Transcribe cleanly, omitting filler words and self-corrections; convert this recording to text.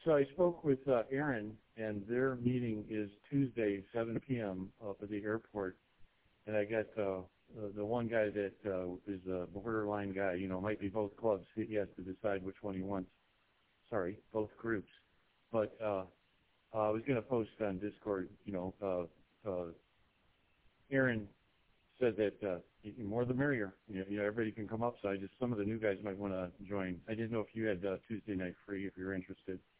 So I spoke with Aaron, and their meeting is Tuesday, 7 p.m. up at the airport. And I got the one guy that is a borderline guy, might be both clubs. He has to decide which one he wants. Sorry, both groups. But I was going to post on Discord, Aaron said that more the merrier. Everybody can come up. So some of the new guys might want to join. I didn't know if you had Tuesday night free if you're interested.